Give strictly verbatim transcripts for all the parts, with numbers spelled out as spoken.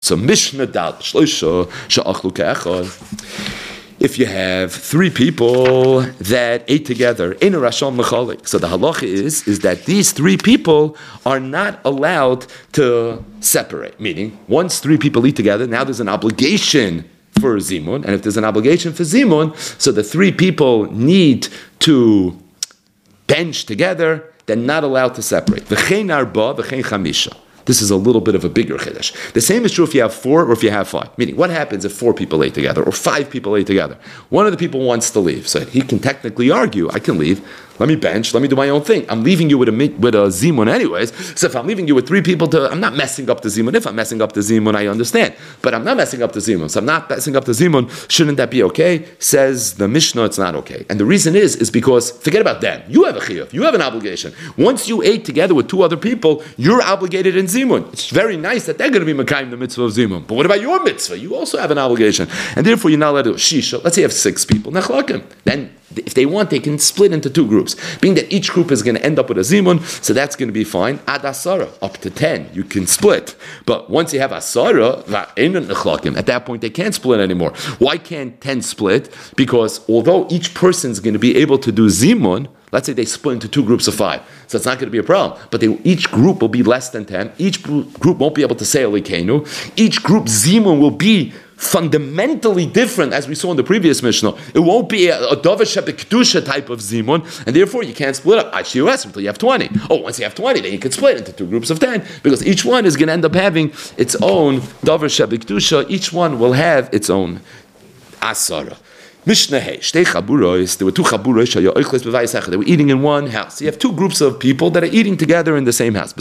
So Mishnah Dal Shloisha She'achlu Ke'echad. If you have three people that ate together, in a rasham mechalik. So the halacha is, is that these three people are not allowed to separate. Meaning, once three people eat together, now there's an obligation for zimun. And if there's an obligation for zimun, so the three people need to bench together, they're not allowed to separate. V'chein arba, v'chein chamisha. This is a little bit of a bigger chiddush. The same is true if you have four or if you have five. Meaning, what happens if four people ate together or five people ate together? One of the people wants to leave. So he can technically argue, I can leave. Let me bench. Let me do my own thing. I'm leaving you with a with a zimun anyways. So if I'm leaving you with three people, to, I'm not messing up the zimun. If I'm messing up the zimun, I understand. But I'm not messing up the zimun. So I'm not messing up the zimun. Shouldn't that be okay? Says the Mishnah, it's not okay. And the reason is, is because, forget about them. You have a chiyuv. You have an obligation. Once you ate together with two other people, you're obligated in zimun. It's very nice that they're going to be makayim the mitzvah of zimun. But what about your mitzvah? You also have an obligation. And therefore, you're not allowed to do shisha. Let's say you have six people. Nechlakim. Then, if they want, they can split into two groups. Being that each group is going to end up with a zimun, so that's going to be fine. Ad asara, up to ten, you can split. But once you have asara, at that point they can't split anymore. Why can't ten split? Because although each person is going to be able to do zimun, let's say they split into two groups of five, so it's not going to be a problem. But they, each group will be less than ten. Each group won't be able to say Elikenu. Each group zimun will be fundamentally different, as we saw in the previous Mishnah. It won't be a, a Dover Shebek Kedusha type of zimun, and therefore you can't split up I C U S until you have twenty. Oh, once you have twenty, then you can split into two groups of ten, because each one is going to end up having its own Dover Shebek Kedusha. Each one will have its own Asara. Mishnah Hey, Shtei Chaburos, there were two Chaburos, they were eating in one house. You have two groups of people that are eating together in the same house.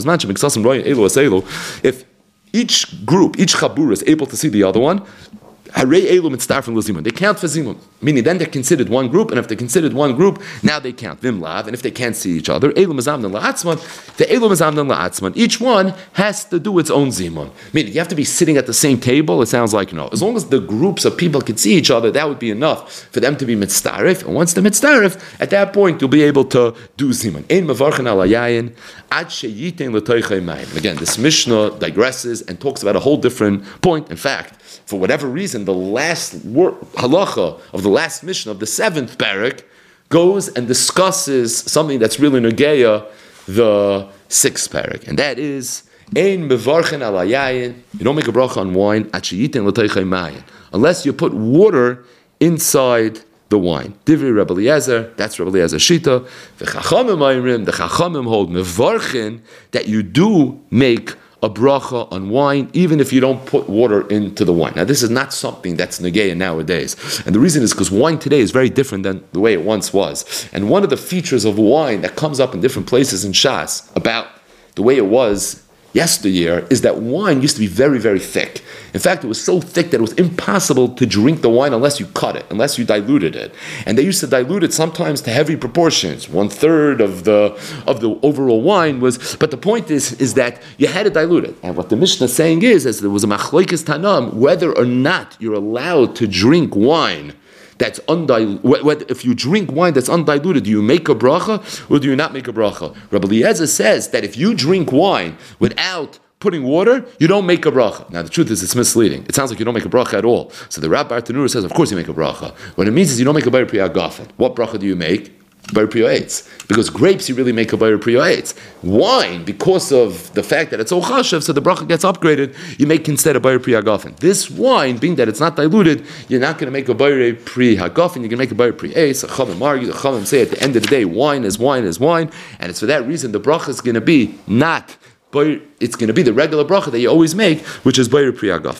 If each group, each Chabur is able to see the other one, they count for zimun, meaning then they're considered one group, and if they're considered one group, now they count vimlav, and if they can't see each other, the each one has to do its own zimun. Meaning you have to be sitting at the same table. It sounds like no. As long as the groups of people can see each other, that would be enough for them to be mitzdarif. And once they're mitzdarif, at that point you'll be able to do zimun. Again, this Mishnah digresses and talks about a whole different point. In fact, for whatever reason, the last word, halacha of the last Mishnah of the seventh parak goes and discusses something that's really negeya the sixth parak, and that is ein mevarchen al hayayin. You don't make a bracha on wine unless you put water inside the wine. Divri Rebbe Eliezer, that's Rebbe Eliezer Shita. The Chachamim Ayrim, the Chachamim hold mevarchen that you do make a bracha on wine, even if you don't put water into the wine. Now, this is not something that's negeya nowadays. And the reason is because wine today is very different than the way it once was. And one of the features of wine that comes up in different places in Shas about the way it was yesteryear is that wine used to be very, very thick. In fact, it was so thick that it was impossible to drink the wine unless you cut it, unless you diluted it. And they used to dilute it sometimes to heavy proportions. One third of the of the overall wine was, but the point is, is that you had to dilute it. And what the Mishnah is saying is, as there was a machlokes tanam, whether or not you're allowed to drink wine that's undiluted. If you drink wine that's undiluted, do you make a bracha or do you not make a bracha? Rabbi Eliezer says that if you drink wine without putting water, you don't make a bracha. Now the truth is it's misleading. It sounds like you don't make a bracha at all. So the Rabbi Bartanura says, of course you make a bracha. What it means is you don't make a bayir priya gafen. What bracha do you make? Bayir priya eitz. Because grapes you really make a bayir priya eitz. Wine, because of the fact that it's so chashav, so the bracha gets upgraded, you make instead a bayir priya gafen. This wine, being that it's not diluted, you're not going to make a bayir priya gafen, you're going to make a bayir priya eitz. A Chachamim argue, the Chachamim say at the end of the day, wine is wine is wine, and it's for that reason the bracha is going to be not, it's going to be the regular bracha that you always make, which is bayir priya gafen.